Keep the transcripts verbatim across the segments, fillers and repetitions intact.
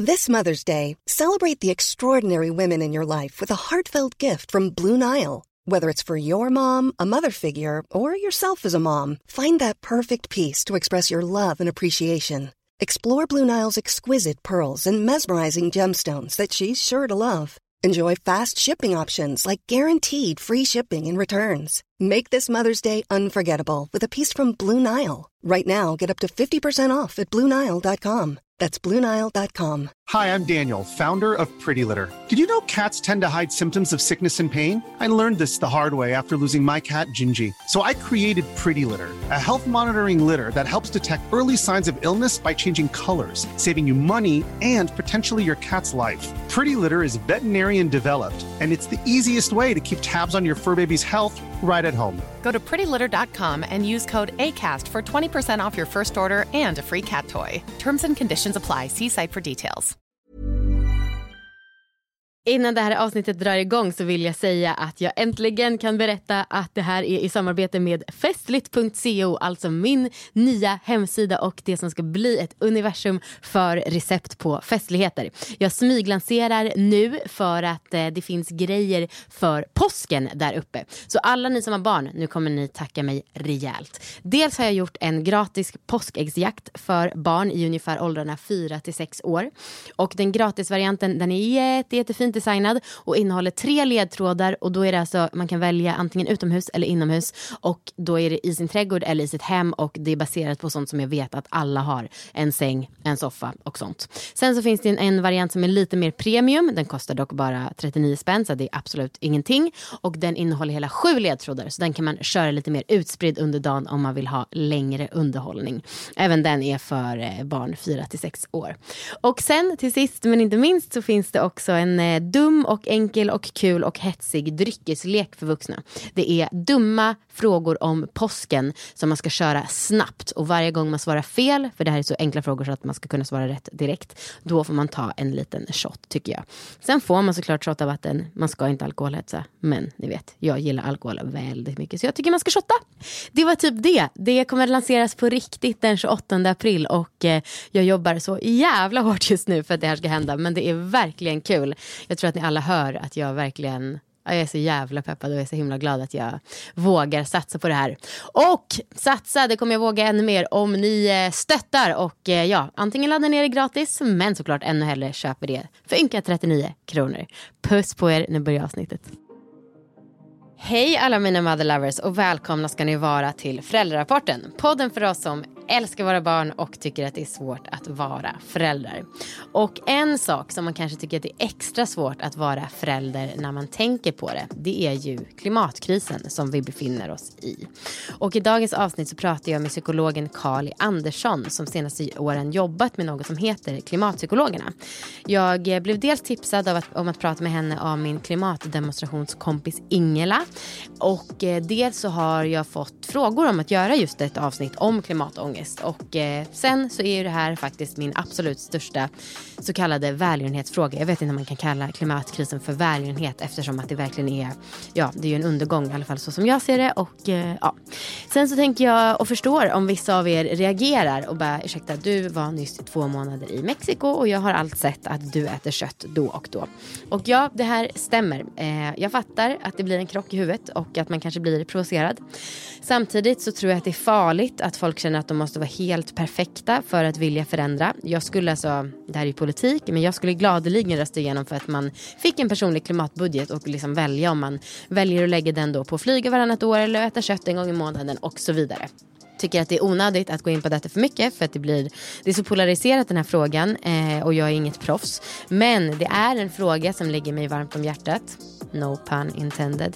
This Mother's Day, celebrate the extraordinary women in your life with a heartfelt gift from Blue Nile. Whether it's for your mom, a mother figure, or yourself as a mom, find that perfect piece to express your love and appreciation. Explore Blue Nile's exquisite pearls and mesmerizing gemstones that she's sure to love. Enjoy fast shipping options like guaranteed free shipping and returns. Make this Mother's Day unforgettable with a piece from Blue Nile. Right now, get up to fifty percent off at blue nile dot com. That's blue nile dot com. Hi, I'm Daniel, founder of Pretty Litter. Did you know cats tend to hide symptoms of sickness and pain? I learned this the hard way after losing my cat, Gingy. So I created Pretty Litter, a health monitoring litter that helps detect early signs of illness by changing colors, saving you money and potentially your cat's life. Pretty Litter is veterinarian developed, and it's the easiest way to keep tabs on your fur baby's health right at home. Go to pretty litter dot com and use code ACAST for twenty percent off your first order and a free cat toy. Terms and conditions apply. See site for details. Innan det här avsnittet drar igång så vill jag säga att jag äntligen kan berätta att det här är i samarbete med festligt punkt co, alltså min nya hemsida och det som ska bli ett universum för recept på festligheter. Jag smyglanserar nu för att eh, det finns grejer för påsken där uppe. Så alla ni som har barn, nu kommer ni tacka mig rejält. Dels har jag gjort en gratis påskäggsjakt för barn i ungefär åldrarna fyra till sex år. Och den gratisvarianten, den är jätte, jättefin designad och innehåller tre ledtrådar och då är det alltså, man kan välja antingen utomhus eller inomhus och då är det i sin trädgård eller i sitt hem och det är baserat på sånt som jag vet att alla har, en säng, en soffa och sånt. Sen så finns det en, en variant som är lite mer premium, den kostar dock bara trettionio spänn så det är absolut ingenting och den innehåller hela sju ledtrådar så den kan man köra lite mer utspridd under dagen om man vill ha längre underhållning. Även den är för barn fyra till sex år. Och sen till sist men inte minst så finns det också en dum och enkel och kul och hetsig dryckeslek för vuxna. Det är dumma frågor om påsken som man ska köra snabbt och varje gång man svarar fel, för det här är så enkla frågor så att man ska kunna svara rätt direkt, då får man ta en liten shot tycker jag. Sen får man såklart shotta vatten, man ska inte alkoholhetsa, men ni vet, jag gillar alkohol väldigt mycket så jag tycker man ska shotta. Det var typ det. Det kommer att lanseras på riktigt den tjugoåttonde april och eh, jag jobbar så jävla hårt just nu för att det här ska hända, men det är verkligen kul. Jag tror att ni alla hör att jag verkligen, jag är så jävla peppad och jag är så himla glad att jag vågar satsa på det här. Och satsa, det kommer jag våga ännu mer om ni stöttar och ja, antingen laddar ner det gratis, men såklart ännu hellre köper det för ynka trettionio kronor. Puss på er, nu börjar avsnittet. Hej alla mina mother lovers och välkomna ska ni vara till Föräldrarapporten. Podden för oss som älskar våra barn och tycker att det är svårt att vara föräldrar. Och en sak som man kanske tycker att det är extra svårt att vara förälder när man tänker på det, det är ju klimatkrisen som vi befinner oss i. Och i dagens avsnitt så pratar jag med psykologen Carly Andersson som senaste åren jobbat med något som heter Klimatpsykologerna. Jag blev dels tipsad av att, om att prata med henne av min klimatdemonstrationskompis Ingela. Och eh, dels så har jag fått frågor om att göra just ett avsnitt om klimatångest. Och eh, sen så är ju det här faktiskt min absolut största så kallade välgörenhetsfråga. Jag vet inte om man kan kalla klimatkrisen för välgörenhet eftersom att det verkligen är, ja, det är ju en undergång i alla fall så som jag ser det. Och eh, ja, sen så tänker jag och förstår om vissa av er reagerar och bara, ursäkta, du var nyss i två månader i Mexiko och jag har allt sett att du äter kött då och då. Och ja, det här stämmer. Eh, jag fattar att det blir en krock i huvudet och att man kanske blir provocerad. Samtidigt så tror jag att det är farligt att folk känner att de måste vara helt perfekta för att vilja förändra. Jag skulle alltså, det här är ju politik, men jag skulle gladeligen rösta igenom för att man fick en personlig klimatbudget och liksom välja om man väljer att lägga den då på flyga varannat år eller äta kött en gång i månaden och så vidare. Tycker att det är onödigt att gå in på detta för mycket för att det blir, det är så polariserat den här frågan eh, och jag är inget proffs. Men det är en fråga som ligger mig varmt om hjärtat. No pun intended.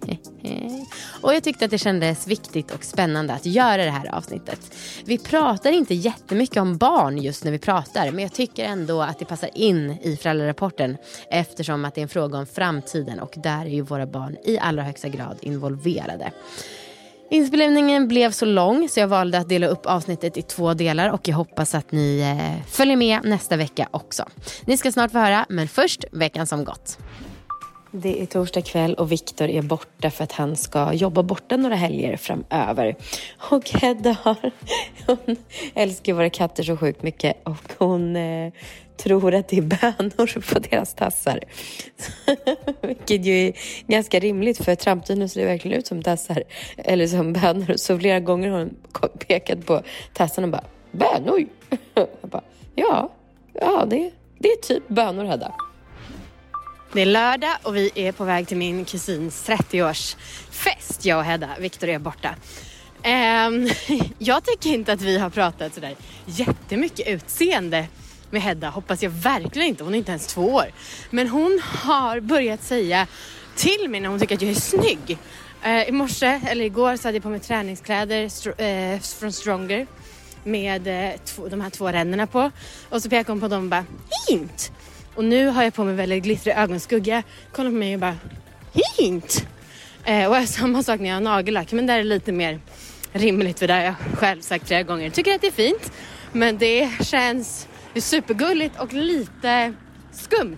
Och jag tyckte att det kändes viktigt och spännande att göra det här avsnittet. Vi pratar inte jättemycket om barn just när vi pratar, men jag tycker ändå att det passar in i Föräldrarapporten eftersom att det är en fråga om framtiden och där är ju våra barn i allra högsta grad involverade. Inspelningen blev så lång så jag valde att dela upp avsnittet i två delar och jag hoppas att ni eh, följer med nästa vecka också. Ni ska snart få höra, men först veckan som gått. Det är torsdag kväll och Viktor är borta för att han ska jobba borta några helger framöver. Och Hedda har, hon älskar våra katter så sjukt mycket och hon eh, tror att det är bönor på deras tassar. Vilket ju är ganska rimligt, för trampdynen ser det verkligen ut som tassar eller som bönor. Så flera gånger har hon pekat på tassarna och bara, bönor? Jag bara, ja, ja det, det är typ bönor, Hedda. Det är lördag och vi är på väg till min kusins trettioårsfest. Jag och Hedda, Viktor är borta. Um, jag tycker inte att vi har pratat sådär jättemycket utseende med Hedda. Hoppas jag verkligen inte, hon är inte ens två år. Men hon har börjat säga till mig när hon tycker att jag är snygg. Uh, I morse, eller igår, så hade jag på mig träningskläder str- uh, från Stronger. Med uh, tv- de här två ränderna på. Och så pekade hon på dem och bara, hint! Och nu har jag på mig väldigt glittrig ögonskugga. Kollar på mig och bara, hint! Eh, och jag har samma sak när jag har nagellack. Men där är lite mer rimligt, för det har jag själv sagt flera gånger. Jag tycker att det är fint. Men det känns det är supergulligt och lite skumt.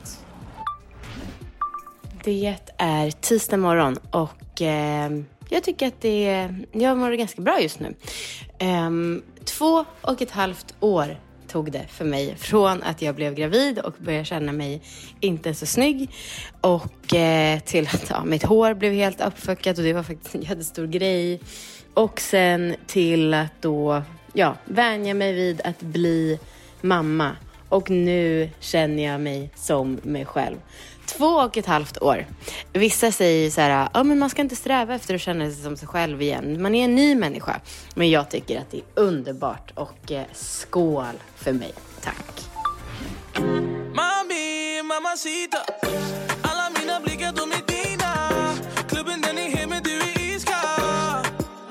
Det är tisdag morgon och eh, jag tycker att det jag mår ganska bra just nu. Eh, två och ett halvt år tog det för mig från att jag blev gravid och började känna mig inte så snygg och eh, till att ja, mitt hår blev helt uppfuckat och det var faktiskt en jättestor grej. Och sen till att då ja, vänja mig vid att bli mamma. Och nu känner jag mig som mig själv. Två och ett halvt år. Vissa säger så här, ja, men man ska inte sträva efter att känna sig som sig själv igen. Man är en ny människa. Men jag tycker att det är underbart och eh, skål för mig. Tack. Mami, mamacita. Alla mina blickar, de är dina. Klubben den är hem, men du är iskall.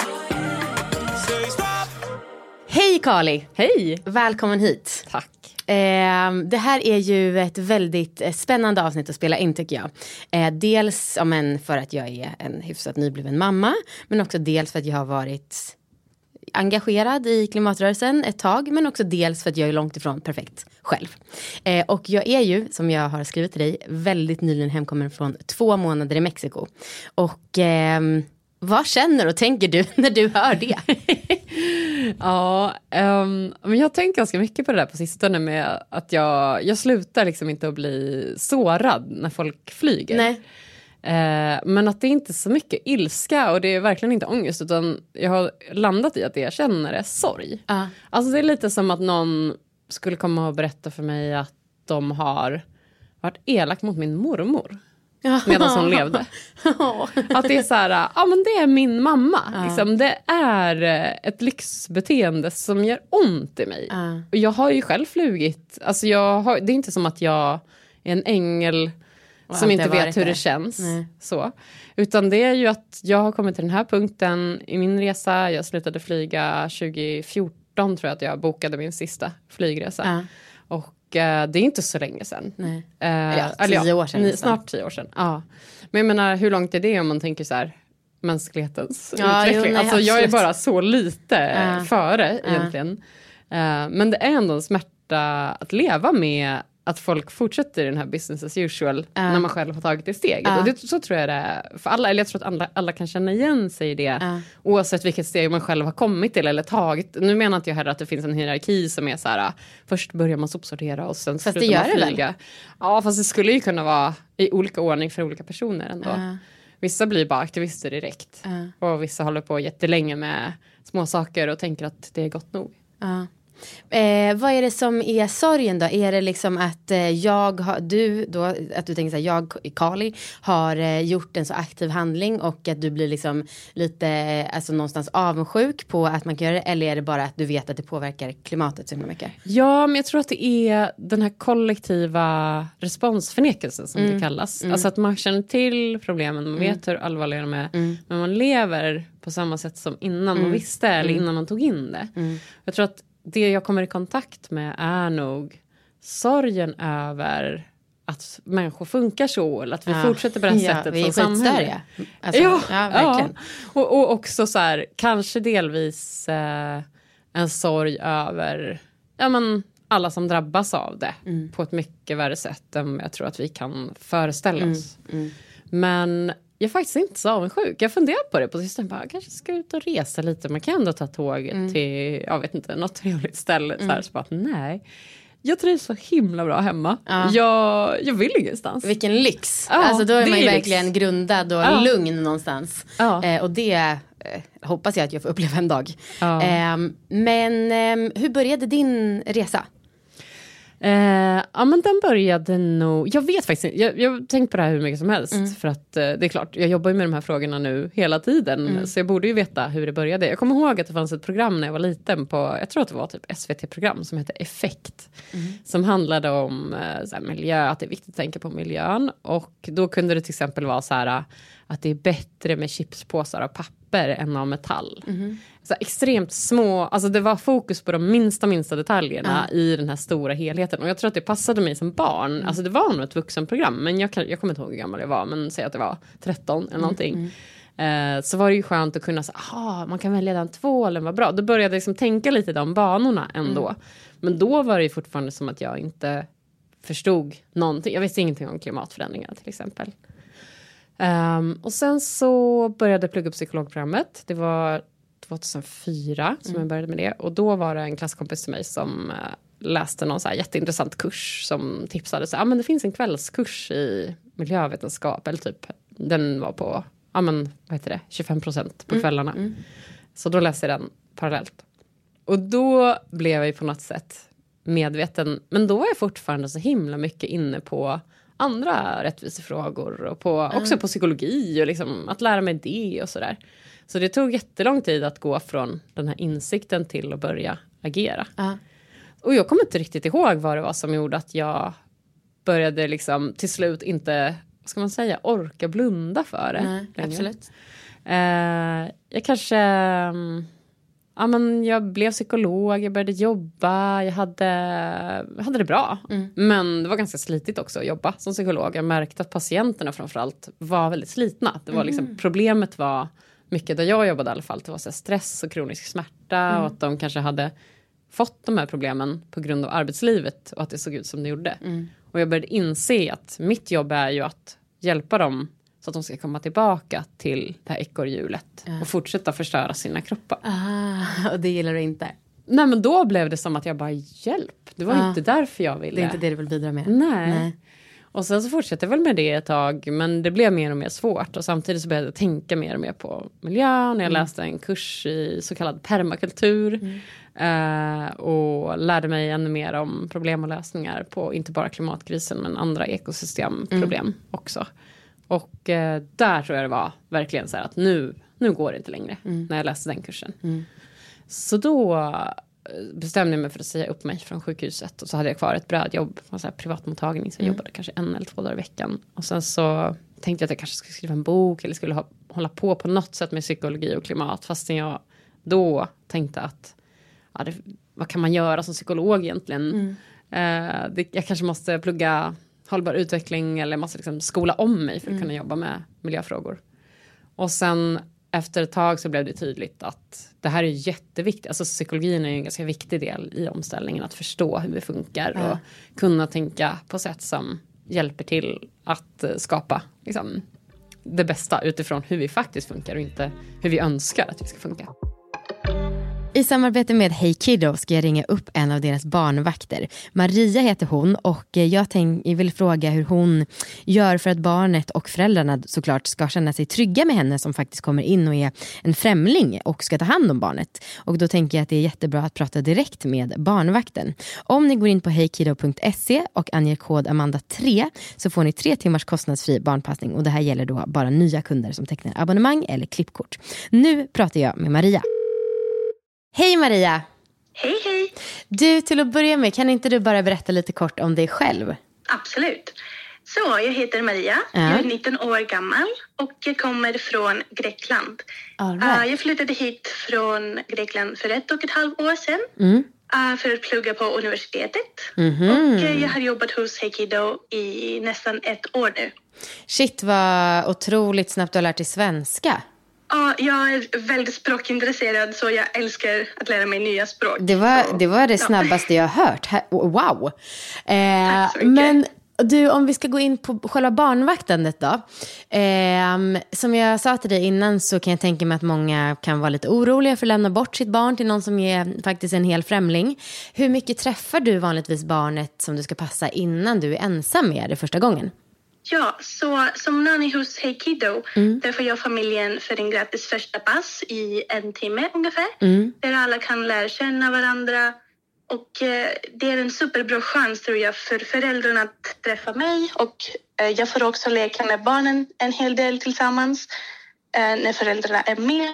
Say stop. Hej Kali. Hej. Välkommen hit. Tack. Eh, det här är ju ett väldigt eh, spännande avsnitt att spela in, tycker jag. Eh, dels ja, men för att jag är en hyfsat nybliven mamma. Men också dels för att jag har varit engagerad i klimatrörelsen ett tag. Men också dels för att jag är långt ifrån perfekt själv. Eh, och jag är ju, som jag har skrivit till dig, väldigt nyligen hemkommen från två månader i Mexiko. Och eh, vad känner och tänker du när du hör det? Ja, um, men jag tänker ganska mycket på det där på sistone med att jag, jag slutar liksom inte att bli sårad när folk flyger. Nej. Uh, men att det är inte så mycket ilska och det är verkligen inte ångest, utan jag har landat i att det jag känner är sorg. Uh. Alltså det är lite som att någon skulle komma och berätta för mig att de har varit elak mot min mormor. Medan hon levde. Att det är så här, ja men det är min mamma. Ja. Liksom, det är ett lyxbeteende som gör ont i mig. Ja. Och jag har ju själv flugit. Alltså jag har, det är inte som att jag är en ängel och som inte vet hur det, det känns. Så. Utan det är ju att jag har kommit till den här punkten i min resa. Jag slutade flyga tjugo fjorton, tror jag att jag bokade min sista flygresa. Ja. Och det är inte så länge sedan. Nej. Uh, ja, tio ja, år sedan. Ni, snart tio år sedan. Ja. Men jag menar, hur långt är det om man tänker så här mänsklighetens ja, utveckling? Jo, nej, alltså jag är bara så lite ja. före ja. egentligen. Uh, men det är ändå en smärta att leva med att folk fortsätter i den här business as usual uh. när man själv har tagit det steget. Uh. Och det, så tror jag det är för alla. Eller jag tror att alla, alla kan känna igen sig i det. Uh. Oavsett vilket steg man själv har kommit till eller tagit. Nu menar inte jag heller att det finns en hierarki som är så här, först börjar man sopsortera och sen fast slutar man flyga. Det väl? Ja, fast det skulle ju kunna vara i olika ordning för olika personer ändå. Uh. Vissa blir bara aktivister direkt. Uh. Och vissa håller på jättelänge med små saker och tänker att det är gott nog. Uh. Eh, vad är det som är sorgen då? Är det liksom att eh, jag har, du då, att du tänker så här, jag, Kali, har eh, gjort en så aktiv handling och att du blir liksom lite, eh, alltså någonstans avundsjuk på att man kan göra det, eller är det bara att du vet att det påverkar klimatet så mycket? Ja, men jag tror att det är den här kollektiva responsförnekelsen som mm. det kallas. Mm. Alltså att man känner till problemen, man vet mm. hur allvarliga de är, mm. men man lever på samma sätt som innan mm. man visste eller mm. innan man tog in det. Mm. Jag tror att det jag kommer i kontakt med är nog sorgen över att människor funkar så, eller att vi ja. fortsätter på det här ja, sättet vi är som samhälle. Alltså, ja, ja, verkligen. Ja. Och, och också så här, kanske delvis eh, en sorg över ja, men, alla som drabbas av det mm. på ett mycket värre sätt än jag tror att vi kan föreställa oss. Mm. Mm. Men jag är faktiskt inte så avundsjuk. Jag funderar på det på sistone. Jag kanske ska ut och resa lite. Man kan ändå ta tåget mm. till, jag vet inte, något trevligt ställe. Mm. Så här, så bara, nej. Jag trivs så himla bra hemma. Ja. Jag, jag vill ingenstans. Vilken lyx. Ja, alltså då är man ju verkligen lyx. Grundad och ja. lugn någonstans. Ja. Eh, och det eh, hoppas jag att jag får uppleva en dag. Ja. Eh, men eh, hur började din resa? Eh, ja men den började nog, jag vet faktiskt inte, jag, jag har tänkt på det här hur mycket som helst mm. för att eh, det är klart, jag jobbar ju med de här frågorna nu hela tiden mm. så jag borde ju veta hur det började. Jag kommer ihåg att det fanns ett program när jag var liten på, jag tror att det var typ S V T-program som hette Effekt mm. som handlade om eh, så här, miljö, att det är viktigt att tänka på miljön och då kunde det till exempel vara så här att det är bättre med chipspåsar av papper än av metall. Mm. Så extremt små, alltså det var fokus på de minsta minsta detaljerna mm. i den här stora helheten. Och jag tror att det passade mig som barn. Mm. Alltså det var nog ett vuxenprogram, men jag, kan, jag kommer inte ihåg hur gammal jag var. Men säg att det var tretton eller någonting. Mm. Eh, så var det ju skönt att kunna säga, aha, man kan välja den tvålen, vad bra. Då började jag liksom tänka lite de banorna ändå. Mm. Men då var det ju fortfarande som att jag inte förstod någonting. Jag visste ingenting om klimatförändringar till exempel. Um, och sen så började jag plugga på psykologprogrammet. Det var tjugohundrafyra som mm. jag började med det. Och då var det en klasskompis till mig som uh, läste någon så här jätteintressant kurs som tipsade så, ah, men det finns en kvällskurs i miljövetenskap eller typ, den var på, ja ah, men vad heter det, tjugofem procent på kvällarna. Mm. Mm. Så då läste jag den parallellt. Och då blev jag ju på något sätt medveten, men då var jag fortfarande så himla mycket inne på andra rättvisefrågor och på, mm. också på psykologi och liksom att lära mig det och sådär. Så det tog jättelång tid att gå från den här insikten till att börja agera. Uh. Och jag kommer inte riktigt ihåg vad det var som gjorde att jag började liksom till slut inte, vad ska man säga, orka blunda för det. Nej, absolut. Uh, jag kanske... Um, Ja, men jag blev psykolog, jag började jobba, jag hade, jag hade det bra. Mm. Men det var ganska slitigt också att jobba som psykolog. Jag märkte att patienterna framförallt var väldigt slitna. Det var liksom, mm. problemet var mycket där jag jobbade i alla fall. Det var så här stress och kronisk smärta mm. och att de kanske hade fått de här problemen på grund av arbetslivet och att det såg ut som det gjorde. Mm. Och jag började inse att mitt jobb är ju att hjälpa dem så att de ska komma tillbaka till det här ekorrhjulet. Ja. Och fortsätta förstöra sina kroppar. Ah, och det gillar du inte? Nej, men då blev det som att jag bara, hjälp. Det var ah. inte därför jag ville. Det är inte det du vill bidra med? Nej. Nej. Och sen så fortsatte jag väl med det ett tag. Men det blev mer och mer svårt. Och samtidigt så började jag tänka mer och mer på miljön. Jag mm. läste en kurs i så kallad permakultur. Mm. Uh, och lärde mig ännu mer om problem och lösningar på inte bara klimatkrisen men andra ekosystemproblem mm. också. Och eh, där tror jag det var verkligen så här att nu, nu går det inte längre mm. när jag läste den kursen. Mm. Så då bestämde jag mig för att säga upp mig från sjukhuset. Och så hade jag kvar ett brödjobb på en så här privatmottagning. Så jag mm. jobbade kanske en eller två dagar i veckan. Och sen så tänkte jag att jag kanske skulle skriva en bok. Eller skulle ha, hålla på på något sätt med psykologi och klimat. Fastän jag då tänkte att ja, det, vad kan man göra som psykolog egentligen? Mm. Eh, det, jag kanske måste plugga hållbar utveckling eller måste liksom skola om mig för att mm. kunna jobba med miljöfrågor. Och sen efter ett tag så blev det tydligt att det här är jätteviktigt. Alltså psykologin är en ganska viktig del i omställningen. Att förstå hur det funkar ja. och kunna tänka på sätt som hjälper till att skapa liksom, det bästa utifrån hur vi faktiskt funkar och inte hur vi önskar att vi ska funka. I samarbete med Hey Kiddo ska jag ringa upp en av deras barnvakter. Maria heter hon och jag, tänk, jag vill fråga hur hon gör för att barnet och föräldrarna såklart ska känna sig trygga med henne som faktiskt kommer in och är en främling och ska ta hand om barnet. Och då tänker jag att det är jättebra att prata direkt med barnvakten. Om ni går in på heykiddo punkt se och anger kod Amanda tre så får ni tre timmars kostnadsfri barnpassning och det här gäller då bara nya kunder som tecknar abonnemang eller klippkort. Nu pratar jag med Maria. Hej Maria! Hej hej! Du, till att börja med, kan inte du bara berätta lite kort om dig själv? Absolut. Så, jag heter Maria, ja. Jag är nitton år gammal och jag kommer från Grekland. All right. uh, jag flyttade hit från Grekland för ett och ett halvt år sedan mm. uh, för att plugga på universitetet. Mm-hmm. Och uh, jag har jobbat hos Hey Kiddo i nästan ett år nu. Shit, vad otroligt snabbt du har lärt dig svenska. Ja, jag är väldigt språkintresserad så jag älskar att lära mig nya språk. Det var så, det, var det snabbaste ja. jag har hört. Wow. Eh, men du, om vi ska gå in på själva barnvaktandet då. Eh, som jag sa till dig innan så kan jag tänka mig att många kan vara lite oroliga för att lämna bort sitt barn till någon som är faktiskt en hel främling. Hur mycket träffar du vanligtvis barnet som du ska passa innan du är ensam med det första gången? Ja, så som nanny hos Hey Kiddo mm. träffar jag familjen för en gratis första pass i en timme ungefär. Mm. Där alla kan lära känna varandra. Och eh, det är en superbra chans tror jag för föräldrarna att träffa mig. Och eh, jag får också leka med barnen en hel del tillsammans eh, när föräldrarna är med.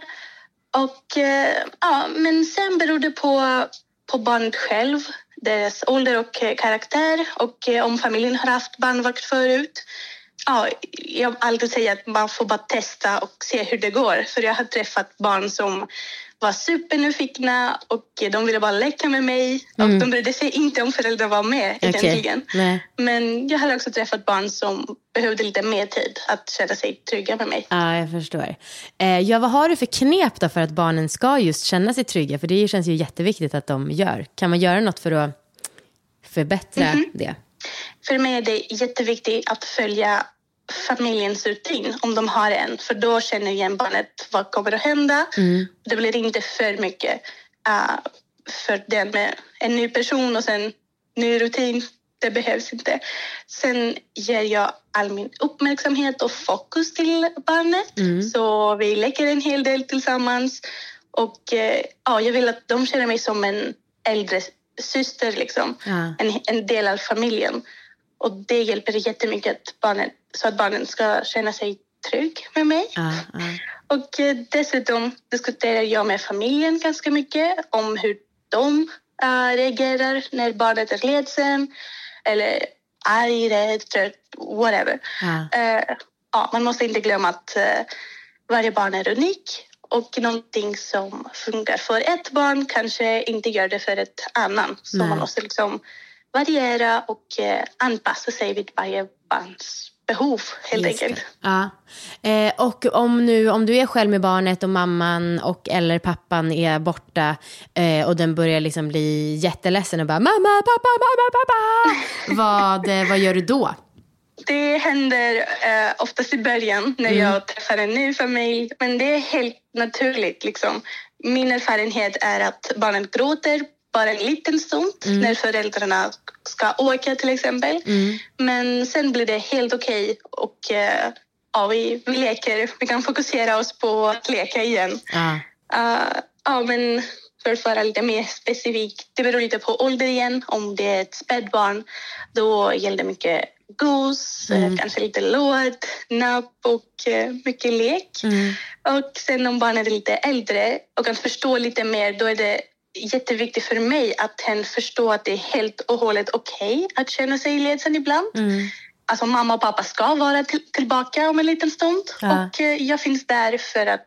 Och eh, ja, men sen beror det på, på barnet själv. Deras ålder och eh, karaktär. Och eh, om familjen har haft barnvakt förut. Ja, jag alltid säger att man får bara testa och se hur det går. För jag har träffat barn som var supernyfikna och de ville bara leka med mig. Mm. Och de brydde sig inte om föräldrar var med okay. egentligen. Nej. Men jag har också träffat barn som behövde lite mer tid att känna sig trygga med mig. Ja, jag förstår. Eh, ja, vad har du för knep då för att barnen ska just känna sig trygga? För det känns ju jätteviktigt att de gör. Kan man göra något för att förbättra mm-hmm. det? För mig är det jätteviktigt att följa familjens rutin om de har en. För då känner igen barnet vad kommer att hända. Mm. Det blir inte för mycket uh, för den med en ny person och sen ny rutin. Det behövs inte. Sen ger jag all min uppmärksamhet och fokus till barnet. Mm. Så vi leker en hel del tillsammans. Och uh, ja, jag vill att de känner mig som en äldre syster. Liksom. Ja. En, en del av familjen. Och det hjälper jättemycket att barnen, så att barnen ska känna sig trygg med mig. Uh, uh. Och eh, dessutom diskuterar jag med familjen ganska mycket om hur de äh, reagerar när barnet är ledsen. Eller arg, rädd, trött, whatever. Uh. Uh, ja, man måste inte glömma att uh, varje barn är unik. Och någonting som funkar för ett barn kanske inte gör det för ett annan. Så Nej. man måste liksom variera och eh, anpassa sig vid varje barns behov helt Just enkelt. Ja. Eh, och om, nu, om du är själv med barnet och mamman och eller pappan är borta eh, och den börjar liksom bli jätteledsen och bara mamma, pappa, mamma, pappa. vad, eh, vad gör du då? Det händer eh, oftast i början när mm. jag träffar en ny familj. Men det är helt naturligt. Liksom. Min erfarenhet är att barnet gråter bara en liten stund mm. när föräldrarna ska åka till exempel. Mm. Men sen blir det helt okej och eh, ja, vi, vi leker. Vi kan fokusera oss på att leka igen. Ah. Uh, ja, men för att vara lite mer specifikt, det beror lite på ålder igen. Om det är ett spädbarn, då gäller det mycket gos, mm. kanske lite låd, napp och eh, mycket lek. Mm. Och sen om barnet är lite äldre och kan förstå lite mer, då är det jätteviktigt för mig att hen förstår att det är helt och hållet okej okay att känna sig ledsen ibland. Mm. Alltså mamma och pappa ska vara till- tillbaka om en liten stund. Ja. Och eh, jag finns där för att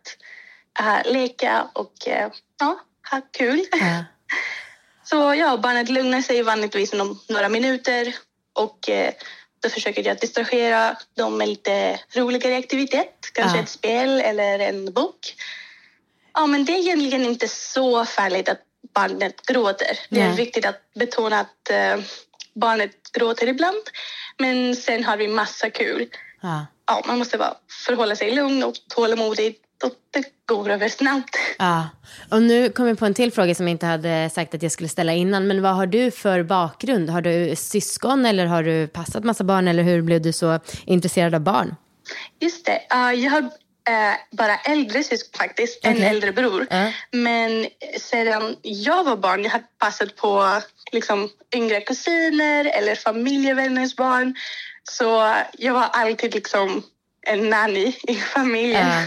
uh, leka och uh, ja, ha kul. Ja. Så ja, barnet lugnar sig vanligtvis om några minuter. Och uh, då försöker jag distrahera dem med lite roligare aktivitet. Kanske ja. ett spel eller en bok. Ja, men det är egentligen inte så farligt att barnet gråter. Det är Nej. viktigt att betona att uh, barnet gråter ibland. Men sen har vi massa kul. Ja. Ja, man måste bara förhålla sig lugn och tålamodigt. Och det går över snabbt. Ja. Och nu kommer jag på en till fråga som jag inte hade sagt att jag skulle ställa innan. Men vad har du för bakgrund? Har du syskon eller har du passat massa barn? Eller hur blev du så intresserad av barn? Just det. Uh, jag har Uh, bara äldre syskon faktiskt, okay. en äldre bror. Uh. Men sedan jag var barn, jag har passat på liksom, yngre kusiner eller familjevänners barn. Så jag var alltid liksom en nanny i familjen. Uh.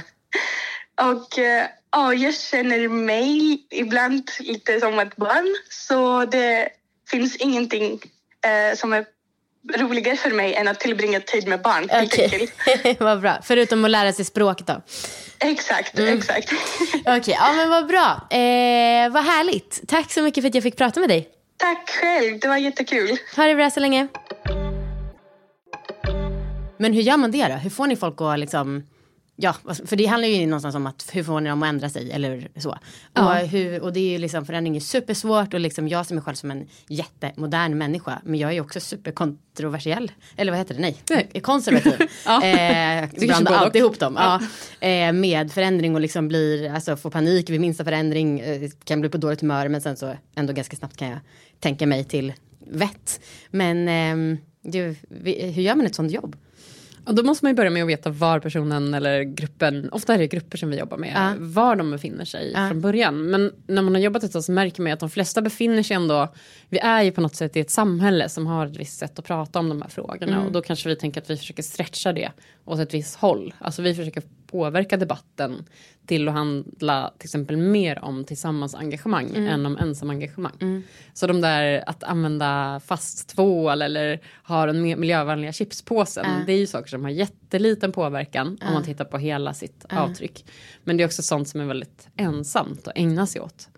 Och uh, uh, jag känner mig ibland lite som ett barn. Så det finns ingenting uh, som är roligare för mig än att tillbringa tid med barn. Okej, okay. Vad bra. Förutom att lära sig språket då. Exakt, mm. exakt. Okej, okay. Ja men vad bra. Eh, vad härligt. Tack så mycket för att jag fick prata med dig. Tack själv, det var jättekul. Ha det bra så länge. Men hur gör man det då? Hur får ni folk att liksom Ja, för det handlar ju någonstans om att hur får ni dem att ändra sig eller så. Ja. Och, hur, och det är ju liksom, förändring är supersvårt och liksom jag ser mig själv som en jättemodern människa. Men jag är ju också superkontroversiell. Eller vad heter det? Nej, Nej. konservativ. ja. eh, Blandar alltid ihop dem. Ja. Ja. Eh, med förändring och liksom blir, alltså får panik vid minsta förändring. Eh, kan bli på dåligt humör men sen så ändå ganska snabbt kan jag tänka mig till vett. Men eh, det, hur gör man ett sånt jobb? Och då måste man ju börja med att veta var personen eller gruppen, ofta är det grupper som vi jobbar med, ja. var de befinner sig ja. från början. Men när man har jobbat ett tag så märker man att de flesta befinner sig ändå, vi är ju på något sätt i ett samhälle som har ett visst sätt att prata om de här frågorna. Mm. Och då kanske vi tänker att vi försöker stretcha det åt ett visst håll. Alltså vi försöker påverka debatten till att handla till exempel mer om tillsammansengagemang mm. än om ensamengagemang. Mm. Så de där att använda fast tvål eller ha den miljövänliga chipspåsen, mm. det är ju saker som har jätteliten påverkan mm. om man tittar på hela sitt mm. avtryck. Men det är också sånt som är väldigt ensamt att ägna sig åt.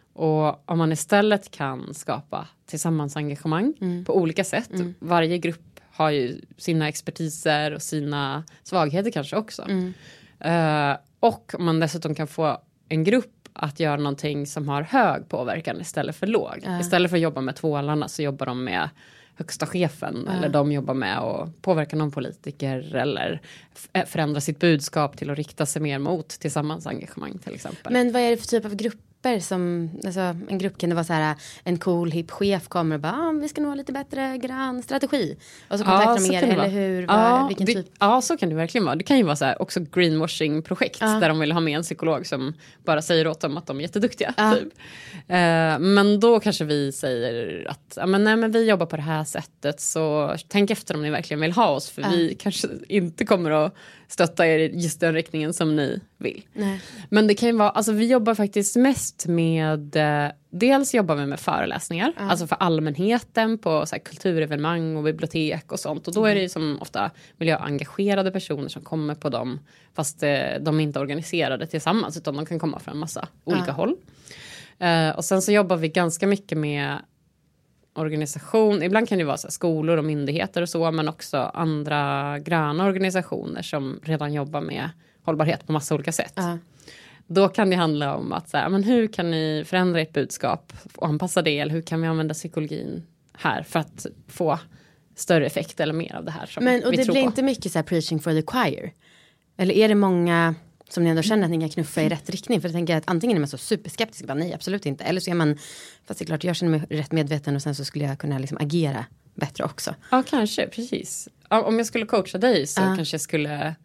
Och om man istället kan skapa tillsammansengagemang mm. på olika sätt, mm. varje grupp har ju sina expertiser och sina svagheter kanske också. Mm. Uh, och man dessutom kan få en grupp att göra någonting som har hög påverkan istället för låg. Uh. Istället för att jobba med tvålarna så jobbar de med högsta chefen. Uh. Eller de jobbar med att påverka någon politiker. Eller f- förändra sitt budskap till att rikta sig mer mot tillsammansengagemang till exempel. Men vad är det för typ av grupp? Som, alltså, en grupp kan det vara så här, en cool hip chef kommer och bara, ah, vi ska nog ha lite bättre grann strategi. Och så kontaktar ja, de er, eller hur? Var, ja, vilken det, typ? Ja, så kan det verkligen vara. Det kan ju vara så här, också greenwashing-projekt ja. där de vill ha med en psykolog som bara säger åt dem att de är jätteduktiga. Ja. Typ. Uh, men då kanske vi säger att ja, men, nej, men vi jobbar på det här sättet, så tänk efter om ni verkligen vill ha oss, för ja. vi kanske inte kommer att stötta er i just den riktningen som ni vill. Nej. Men det kan ju vara, alltså vi jobbar faktiskt mest med, eh, dels jobbar vi med föreläsningar, mm. alltså för allmänheten på så här, kulturevenemang och bibliotek och sånt. Och då är det ju som ofta miljöengagerade personer som kommer på dem, fast eh, de är inte organiserade tillsammans, utan de kan komma från en massa olika mm. håll. Eh, och sen så jobbar vi ganska mycket med organisation, ibland kan det vara så här, skolor och myndigheter och så, men också andra gröna organisationer som redan jobbar med hållbarhet på massa olika sätt. Uh. Då kan det handla om att så här, men hur kan ni förändra ert budskap och anpassa det, eller hur kan vi använda psykologin här för att få större effekt eller mer av det här som men, och vi det tror blir på. Inte mycket så här preaching for the choir? Eller är det många som ni ändå känner att ni kan knuffa i rätt riktning? För jag tänker att antingen är man så superskeptisk, bara, nej absolut inte. Eller så är man, fast det är klart jag känner mig rätt medveten och sen så skulle jag kunna liksom agera bättre också. Ja, kanske, precis. Om jag skulle coacha dig så uh. kanske jag skulle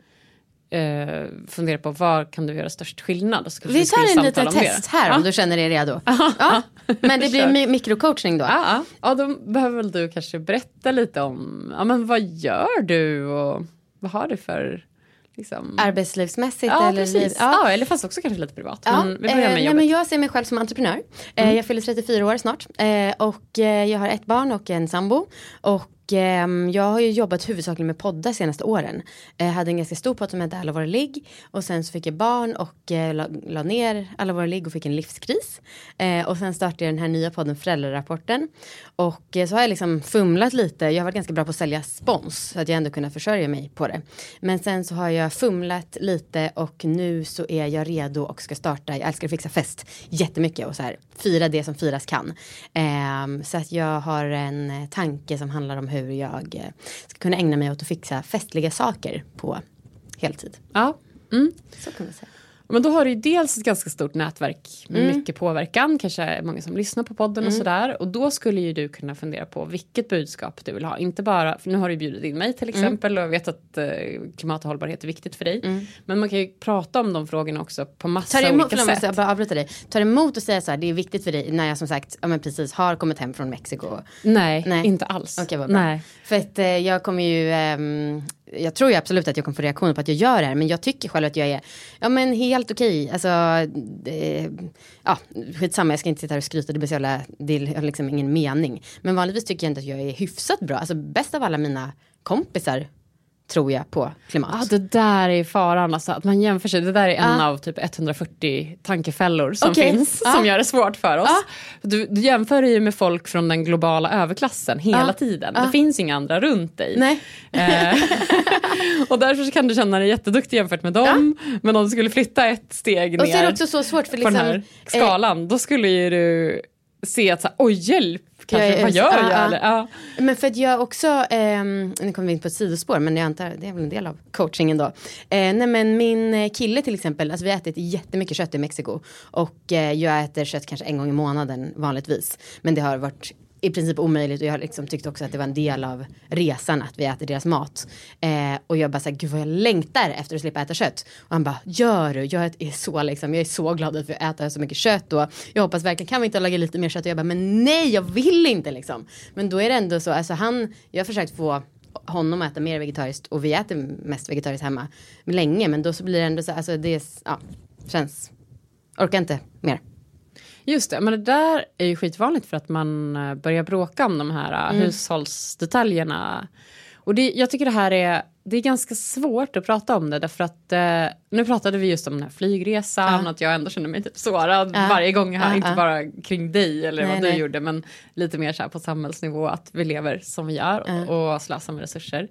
uh, fundera på var kan du göra störst skillnad. Och så vi tar en liten test här uh. om du känner dig redo. Uh. Ja. Men det blir mi- mikrocoachning då? Ja, uh. ja, då behöver väl du kanske berätta lite om, ja men vad gör du och vad har du för... Liksom. Arbetslivsmässigt ja, eller precis. Ja. ja, eller fast också kanske lite privat. Ja. Men vi börjar med eh, jobbet. Nej, men jag ser mig själv som entreprenör. Mm. Eh, jag fyller trettiofyra år snart. Eh, och eh, jag har ett barn och en sambo. Och eh, jag har ju jobbat huvudsakligen med poddar senaste åren. Jag eh, hade en ganska stor podd som hette Alla våra ligg. Och sen så fick jag barn och eh, la, la ner Alla våra ligg och fick en livskris. Eh, och sen startade jag den här nya podden Föräldrarapporten. Och eh, så har jag liksom fumlat lite. Jag har varit ganska bra på att sälja spons. Så att jag ändå kunna försörja mig på det. Men sen så har jag fumlat lite och nu så är jag redo och ska starta, jag älskar att fixa fest jättemycket och så här, fira det som firas kan. Um, så att jag har en tanke som handlar om hur jag ska kunna ägna mig åt att fixa festliga saker på heltid. Ja, mm. Så kan man säga. Men då har du ju dels ett ganska stort nätverk med mm. mycket påverkan. Kanske är många som lyssnar på podden och mm. sådär. Och då skulle ju du kunna fundera på vilket budskap du vill ha. Inte bara, för nu har du bjudit in mig till exempel. Mm. Och jag vet att eh, klimat och hållbarhet är viktigt för dig. Mm. Men man kan ju prata om de frågorna också på massa emot, olika förlåt, sätt. Jag bara avbryta dig. Tar emot och säga så här, det är viktigt för dig när jag som sagt ja, men precis har kommit hem från Mexiko. Nej, Nej. inte alls. Okej, vad bra. Nej. För att eh, jag kommer ju... Ehm, jag tror ju absolut att jag kommer få reaktioner på att jag gör det här. Men jag tycker själv att jag är ja, men helt okej. Alltså, eh, ja, skitsamma. Jag ska inte sitta här och skryta. Det blir så jävla, det är liksom ingen mening. Men vanligtvis tycker jag inte att jag är hyfsat bra. Alltså bäst av alla mina kompisar tror jag på klimat. Ja, det där är faran. Alltså, att man jämför sig. Det där är en ah. av typ etthundrafyrtio tankefällor som okay. finns. Ah. Som gör det svårt för oss. Ah. Du, du jämför ju med folk från den globala överklassen hela ah. tiden. Ah. Det finns inga andra runt dig. Nej. Eh, och därför så kan du känna dig jätteduktig jämfört med dem. Ah. Men om du skulle flytta ett steg ner. Och så är det också så svårt för liksom, på den här skalan. Eh, då skulle ju du se att så här, oj hjälp. Kanske, jag, vad gör jag? Ja, eller? Ja. Men för att jag också, eh, nu kommer vi in på ett sidospår, men jag antar det är väl en del av coachingen då. Eh, nej men min kille till exempel, alltså vi har ätit jättemycket kött i Mexiko. Och eh, jag äter kött kanske en gång i månaden vanligtvis. Men det har varit i princip omöjligt och jag har liksom tyckt också att det var en del av resan att vi äter deras mat. Eh, och jag bara såhär, gud vad jag längtar efter att slippa äta kött. Och han bara, gör du? Jag är så liksom, jag är så glad att vi äter så mycket kött och jag hoppas verkligen, kan vi inte laga lite mer kött? Och jag bara, men nej, jag vill inte liksom. Men då är det ändå så, alltså han, jag har försökt få honom att äta mer vegetariskt och vi äter mest vegetariskt hemma länge, men då så blir det ändå så, alltså det ja, känns, orkar inte mer. Just det, men det där är ju skitvanligt för att man börjar bråka om de här mm. hushållsdetaljerna. Och det, jag tycker det här är, det är ganska svårt att prata om det. Därför att, eh, nu pratade vi just om den här flygresan. Ja. Att jag ändå känner mig typ sårad ja. varje gång här. Ja, inte ja. bara kring dig eller nej, vad du nej. gjorde. Men lite mer så här på samhällsnivå. Att vi lever som vi gör ja. och, och slösar med resurser.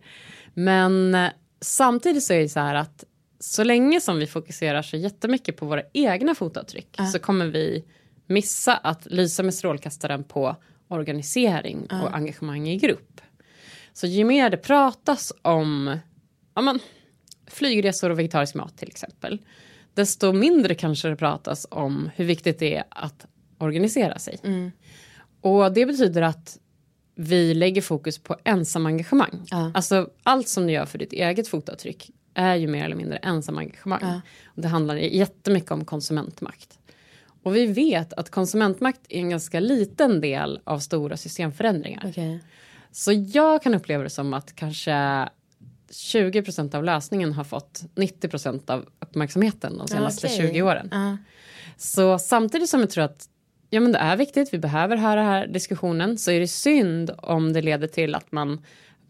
Men eh, samtidigt så är det så här att så länge som vi fokuserar så jättemycket på våra egna fotavtryck. Ja. Så kommer vi missa att lysa med strålkastaren på organisering uh. och engagemang i grupp. Så ju mer det pratas om ja, man, flygresor och vegetarisk mat till exempel, desto mindre kanske det pratas om hur viktigt det är att organisera sig. Mm. Och det betyder att vi lägger fokus på ensamengagemang. Uh. Alltså allt som du gör för ditt eget fotavtryck är ju mer eller mindre ensamengagemang. Uh. Och det handlar jättemycket om konsumentmakt. Och vi vet att konsumentmakt är en ganska liten del av stora systemförändringar. Okay. Så jag kan uppleva det som att kanske tjugo procent av lösningen har fått nittio procent av uppmärksamheten de senaste okay. tjugo åren. Uh. Så samtidigt som jag tror att ja, men det är viktigt, vi behöver höra den här diskussionen, så är det synd om det leder till att man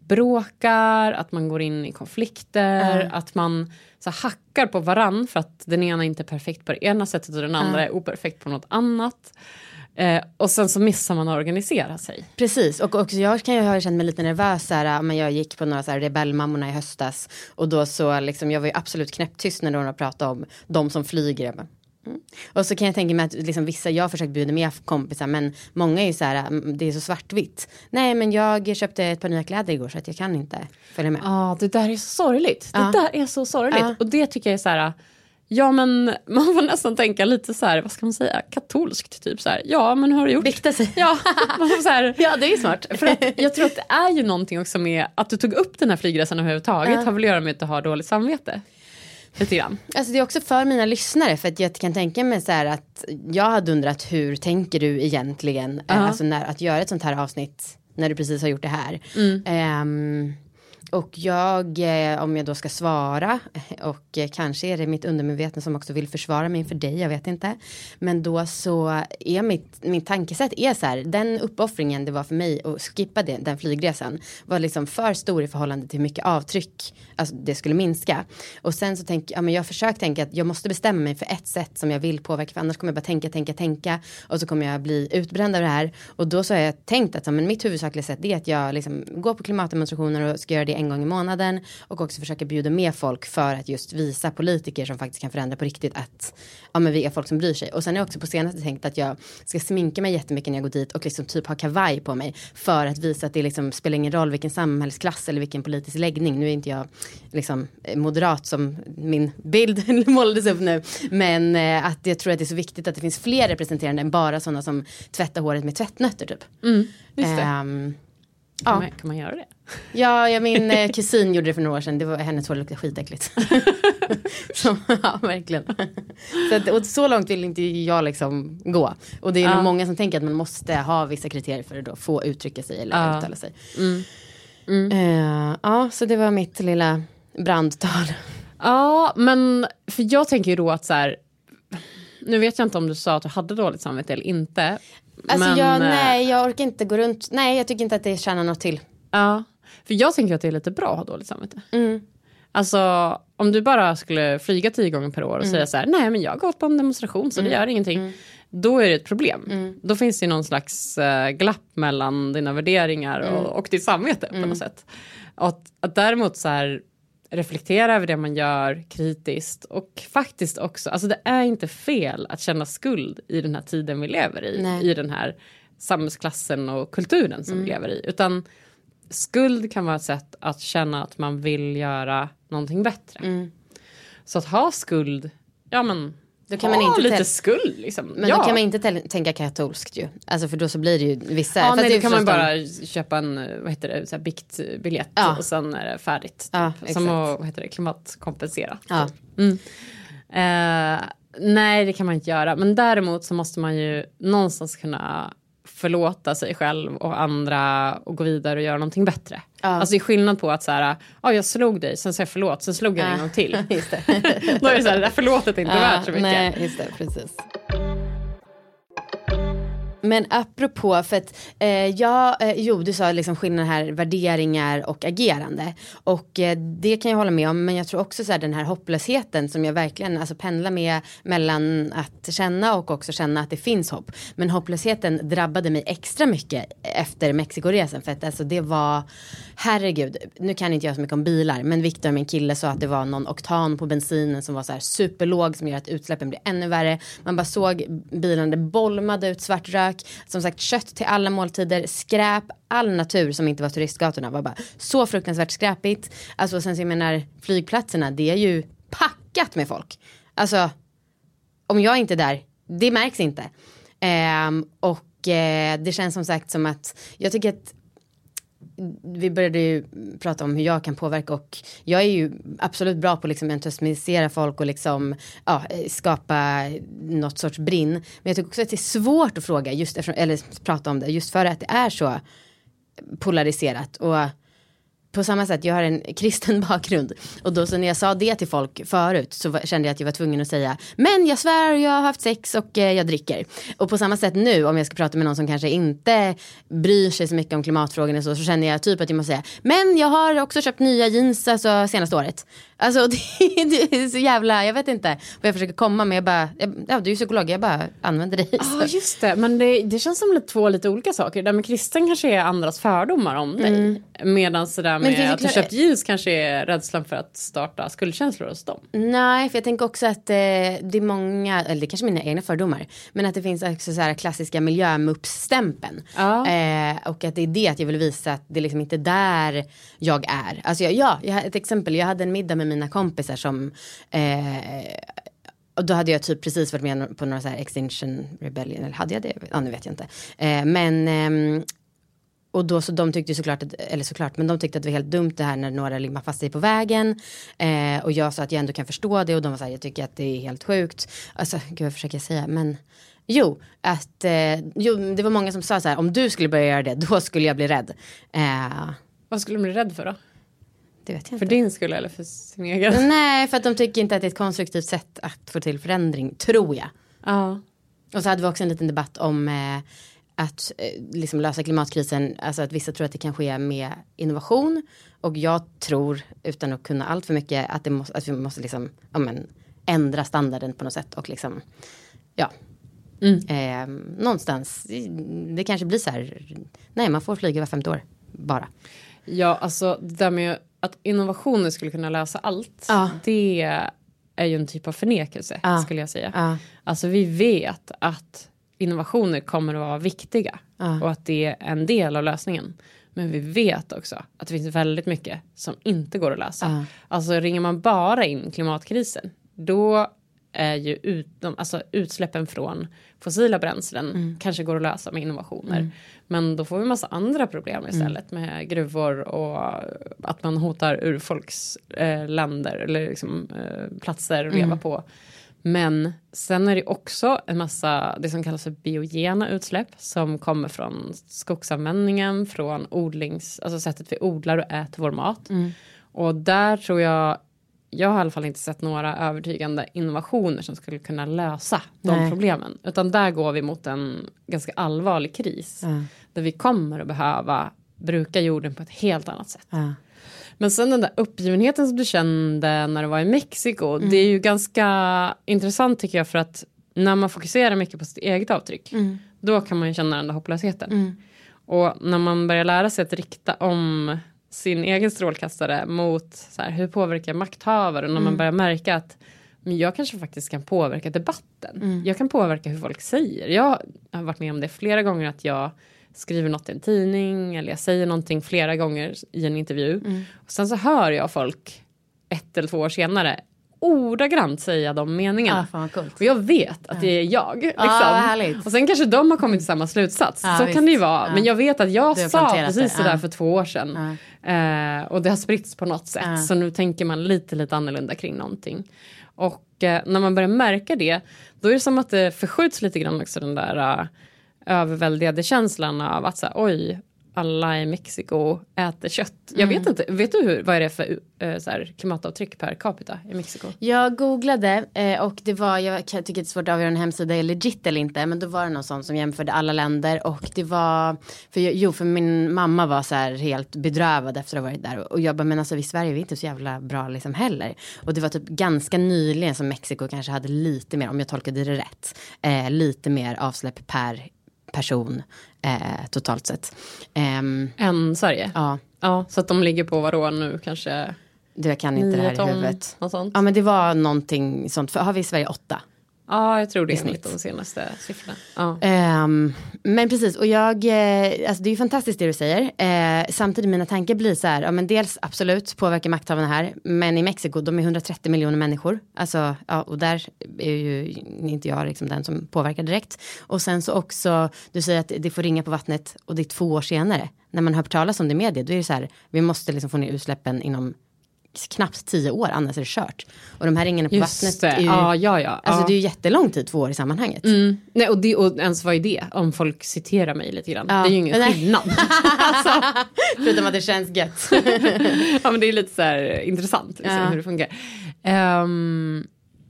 bråkar, att man går in i konflikter, uh. att man så hackar på varann för att den ena inte är perfekt på det ena sättet och den andra uh. är operfekt på något annat. Eh, och sen så missar man att organisera sig. Precis, och också jag kan ju ha känt mig lite nervös här, men jag gick på några så här rebellmammorna i höstas och då så liksom, jag var ju absolut knäpptyst när de pratade om de som flyger. Mm. Och så kan jag tänka mig att liksom, vissa, jag har försökt bjuda med kompisar, men många är ju så här, det är så svartvitt. Nej, men jag köpte ett par nya kläder igår så att jag kan inte följa med. Ja, ah, det där är så sorgligt. Det ah. där är så sorgligt. Ah. Och det tycker jag är så här, ja men man får nästan tänka lite så här, vad ska man säga, katolskt typ så här. Ja, men hur har du gjort? Vikta sig. Ja, man får så här, ja, det är smart. För att jag tror att det är ju någonting också med att du tog upp den här flygresan överhuvudtaget, uh. har väl att göra med att du har dåligt samvete. Lite grann. Alltså det är också för mina lyssnare, för att jag kan tänka mig så här att jag hade undrat, hur tänker du egentligen uh. alltså när, att göra ett sånt här avsnitt när du precis har gjort det här. Mm. Um, Och jag, om jag då ska svara, och kanske är det mitt undermedvetna som också vill försvara mig för dig, jag vet inte. Men då så är mitt, mitt tankesätt är så här, den uppoffringen det var för mig att skippa det, den flygresan var liksom för stor i förhållande till hur mycket avtryck alltså det skulle minska. Och sen så tänker ja, men jag försöker tänka att jag måste bestämma mig för ett sätt som jag vill påverka, för annars kommer jag bara tänka, tänka, tänka och så kommer jag bli utbränd av det här. Och då så har jag tänkt att ja, men mitt huvudsakliga sätt är att jag liksom går på klimatdemonstrationer och ska göra det en gång i månaden och också försöka bjuda med folk för att just visa politiker som faktiskt kan förändra på riktigt att ja, men vi är folk som bryr sig. Och sen har jag också på senaste tänkt att jag ska sminka mig jättemycket när jag går dit och liksom typ ha kavaj på mig för att visa att det liksom spelar ingen roll vilken samhällsklass eller vilken politisk läggning. Nu är inte jag liksom moderat som min bild målades upp nu, men eh, att jag tror att det är så viktigt att det finns fler representerande än bara sådana som tvättar håret med tvättnötter typ. Mm, just det. Um, Kan, ja. man, kan man göra det? Ja, ja min eh, kusin gjorde det för några år sedan. Det var hennes hår luktade skitäckligt. så, ja, verkligen. Så, att, och så långt vill inte jag liksom gå. Och det är ja. nog många som tänker att man måste ha vissa kriterier för att då få uttrycka sig eller ja. uttala sig. Mm. Mm. Uh, ja, så det var mitt lilla brandtal. Ja, men för jag tänker ju då att så här, nu vet jag inte om du sa att du hade dåligt samvete eller inte. Alltså men, jag, nej, jag orkar inte gå runt. Nej, jag tycker inte att det tjänar något till. Ja, För jag tänker att det är lite bra att ha dåligt samvete. Mm. Alltså om du bara skulle flyga tio gånger per år och mm. säga så här, nej men jag har gått på en demonstration så mm. det gör ingenting. Mm. Då är det ett problem. Mm. Då finns det någon slags uh, glapp mellan dina värderingar mm. och, och ditt samvete mm. på något sätt. Att, att däremot så här reflektera över det man gör kritiskt och faktiskt också, alltså det är inte fel att känna skuld i den här tiden vi lever i. Nej. I den här samhällsklassen och kulturen som mm. vi lever i. Utan skuld kan vara ett sätt att känna att man vill göra någonting bättre. Mm. Så att ha skuld, ja men då kan man inte lite täl- skuld liksom. Men ja. då kan man inte täl- tänka katolskt ju. Alltså för då så blir det ju vissa. Ja, nej, det då kan man de... bara köpa en, vad heter det, så här biktbiljett ja. och sen är det färdigt. Typ. Ja, som att, vad heter det, klimatkompensera. Ja. Mm. Eh, nej, det kan man inte göra. Men däremot så måste man ju någonstans kunna förlåta sig själv och andra och gå vidare och göra någonting bättre. Ja. Alltså det är skillnad på att så här, ja jag slog dig, sen sa jag förlåt, sen slog jag ja. en gång till. Just det. Då är det så här, det där förlåtet är inte ja, värt så mycket. Nej, just det, precis. Men apropå, för att eh, jag, eh, jo du sa liksom skillnaden här, värderingar och agerande. Och eh, det kan jag hålla med om, men jag tror också så här, den här hopplösheten som jag verkligen alltså, pendlar med mellan att känna och också känna att det finns hopp. Men hopplösheten drabbade mig extra mycket efter Mexikoresan, för att alltså, det var, herregud, nu kan inte jag så mycket om bilar, men Victor, min kille, sa att det var någon oktan på bensinen som var så här superlåg som gör att utsläppen blir ännu värre. Man bara såg bilarna, det bolmade ut svart rök. Som sagt, kött till alla måltider, skräp, all natur som inte var turistgatorna var bara så fruktansvärt skräpigt. Alltså sen så jag menar, flygplatserna, det är ju packat med folk. Alltså, om jag inte är där, det märks inte. Ehm, och eh, det känns som sagt som att, jag tycker att vi började ju prata om hur jag kan påverka, och jag är ju absolut bra på att liksom entusiasmera folk och liksom, ja, skapa något sorts brinn. Men jag tycker också att det är svårt att fråga just eftersom, eller prata om det just för att det är så polariserat. Och på samma sätt, jag har en kristen bakgrund. Och då så när jag sa det till folk förut så var, kände jag att jag var tvungen att säga, men jag svär, jag har haft sex och eh, jag dricker. Och på samma sätt nu, om jag ska prata med någon som kanske inte bryr sig så mycket om klimatfrågorna så, så känner jag typ att jag måste säga, men jag har också köpt nya jeans alltså, senaste året. Alltså det, det är så jävla, jag vet inte vad jag försöker komma med. Jag bara, jag, ja, du är ju psykolog, jag bara använder det. Ja, ah, just det. Men det, det känns som två lite olika saker. Där med kristen kanske är andras fördomar om dig. Mm. Medan sådär med att du köpt jeans kanske är rädslan för att starta skuldkänslor hos dem. Nej, för jag tänker också att eh, det är många, eller det kanske är mina egna fördomar, men att det finns också så här klassiska miljömuppsstämpeln. Ja. Eh, och att det är det att jag vill visa att det är liksom inte där jag är. Alltså jag, ja, jag har ett exempel. Jag hade en middag med mina kompisar som eh, och då hade jag typ precis varit med på några så här Extinction Rebellion, eller hade jag det? Ja, nu vet jag inte. Eh, men eh, och då så de tyckte såklart att, eller såklart, men de tyckte att det var helt dumt det här när några limmar fast sig på vägen. Eh, och jag sa att jag ändå kan förstå det, och de var så här, jag tycker att det är helt sjukt. Alltså, gud vad försöker jag säga, men jo, att eh, jo, det var många som sa så här, om du skulle börja göra det, då skulle jag bli rädd. Eh, Vad skulle de bli rädd för då? Det vet jag inte. För din skull eller för sin egen? Nej, för att de tycker inte att det är ett konstruktivt sätt att få till förändring, tror jag. Ja. Och så hade vi också en liten debatt om eh, att eh, liksom lösa klimatkrisen. Alltså att vissa tror att det kan ske med innovation. Och jag tror, utan att kunna allt för mycket, att, det måste, att vi måste liksom, ja, men, ändra standarden på något sätt. Och liksom, ja. Mm. Eh, någonstans, det kanske blir så här, nej, man får flyga var femte år, bara. Ja, alltså det där med att innovationer skulle kunna lösa allt, ja. Det är ju en typ av förnekelse, ja. Skulle jag säga. Ja. Alltså vi vet att innovationer kommer att vara viktiga, ja. Och att det är en del av lösningen. Men vi vet också att det finns väldigt mycket som inte går att lösa. Ja. Alltså ringer man bara in klimatkrisen, då är ju ut, de, alltså utsläppen från fossila bränslen mm. kanske går att lösa med innovationer. Mm. Men då får vi massa andra problem istället mm. med gruvor och att man hotar urfolks eh, länder eller liksom, eh, platser att leva mm. på. Men sen är det också en massa, det som kallas för biogena utsläpp som kommer från skogsanvändningen, från odlings, alltså sättet vi odlar och äter vår mat. Mm. Och där tror jag Jag har i alla fall inte sett några övertygande innovationer som skulle kunna lösa de Nej. problemen. Utan där går vi mot en ganska allvarlig kris. Mm. Där vi kommer att behöva bruka jorden på ett helt annat sätt. Ja. Men sen den där uppgivenheten som du kände när du var i Mexiko, mm. det är ju ganska intressant tycker jag, för att när man fokuserar mycket på sitt eget avtryck, mm. då kan man ju känna den där hopplösheten. Mm. Och när man börjar lära sig att rikta om sin egen strålkastare mot så här, hur påverkar makthavare, och när mm. man börjar märka att men jag kanske faktiskt kan påverka debatten. Mm. Jag kan påverka hur folk säger. Jag har varit med om det flera gånger, att jag skriver något i en tidning eller jag säger någonting flera gånger i en intervju. Mm. Och sen så hör jag folk ett eller två år senare ordagrant säga de meningarna. Ah, fan, coolt. Och jag vet att det är jag. Liksom. Ah, och sen kanske de har kommit till samma slutsats. Ah, så visst. Kan det ju vara. Ah. Men jag vet att jag sa precis det där ah. för två år sedan. Ah. Eh, och det har spritts på något sätt. Ah. Så nu tänker man lite, lite annorlunda kring någonting. Och eh, när man börjar märka det, då är det som att det förskjuts lite grann också, den där uh, överväldigade känslan av att så här, oj, alla i Mexiko äter kött. Jag mm. vet inte, vet du hur, vad är det för uh, så här, klimatavtryck per capita i Mexiko? Jag googlade uh, och det var, jag tycker det är svårt att avgöra en hemsida är legit eller inte, men då var det någon sån som jämförde alla länder, och det var, för, jo, för min mamma var så här helt bedrövad efter att ha varit där, och jag bara, men alltså i Sverige är vi inte så jävla bra liksom heller, och det var typ ganska nyligen som Mexiko kanske hade lite mer, om jag tolkade det rätt, uh, lite mer avsläpp per person eh, totalt sett. Um, Än Sverige? Ja. Ja. Så att de ligger på vad då nu kanske? Du, jag kan inte det här i huvudet. Ja, men det var någonting sånt. För har vi i Sverige åtta? Ja, jag tror det är enligt de senaste siffrorna. Ja. Um, men precis, och jag, eh, alltså det är ju fantastiskt det du säger. Eh, samtidigt mina tankar blir så här, ja men dels absolut påverkar makthavarna här, men i Mexiko, de är hundratrettio miljoner människor. Alltså, ja, och där är ju inte jag liksom den som påverkar direkt. Och sen så också, du säger att det får ringa på vattnet, och det är två år senare. När man hör talas om det i media, då är det så här, vi måste liksom få ner utsläppen inom knappt tio år, annars är det kört. Och de här ringarna på Just vattnet det. är ju, ja, ja, ja. alltså ja. det är ju jättelång tid, två år i sammanhanget. Mm. Nej, och, det, och ens vad är det? Om folk citerar mig lite grann. Ja. Det är ju ingen Nej. skillnad. alltså. Förutom att det känns gött. ja, men det är lite så här intressant liksom, ja. hur det funkar. Um,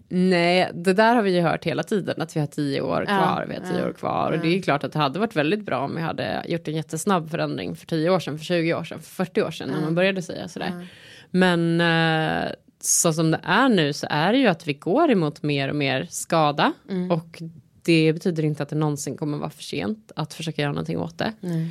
nej, det där har vi ju hört hela tiden, att vi har tio år kvar, ja. vi har tio ja. år kvar. Och ja. det är ju klart att det hade varit väldigt bra om vi hade gjort en jättesnabb förändring för tio år sedan, för tjugo år sedan, för fyrtio år sedan, ja. när man började säga sådär. Ja. Men eh, så som det är nu så är det ju att vi går emot mer och mer skada. Mm. Och det betyder inte att det någonsin kommer vara för sent att försöka göra någonting åt det. Mm.